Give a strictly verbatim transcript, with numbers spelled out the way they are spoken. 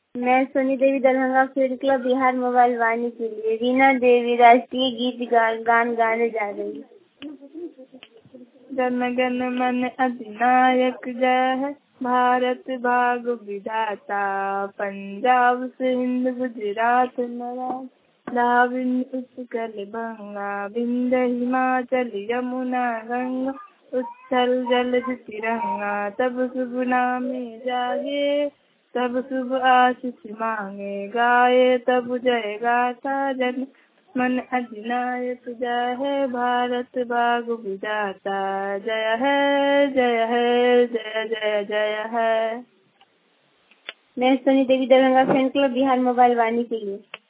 मैं Soni Devi Darbhanga field club Bihar mobile Vani के लिए रीना देवी राष्ट्रीय गीत गा, गान गाने जा रही हूँ। जन गण मन अधिनायक जय है, भारत भाग्य विधाता, पंजाब सिंध गुजरात मराठा, द्राविड़ उत्कल बंगा, विंध्य हिमाचल यमुना गंगा, उच्छल जलधि तिरंगा, तब शुभ नामे जागे, तब शुभ आशीष मांगे, गाये तब जय गाथा, जन मन अधिनायक जय है, भारत भाग्य विधाता, जय है जय है जय जय जय है। मैं Soni Devi Darbhanga fan club Bihar mobile Vani के लिए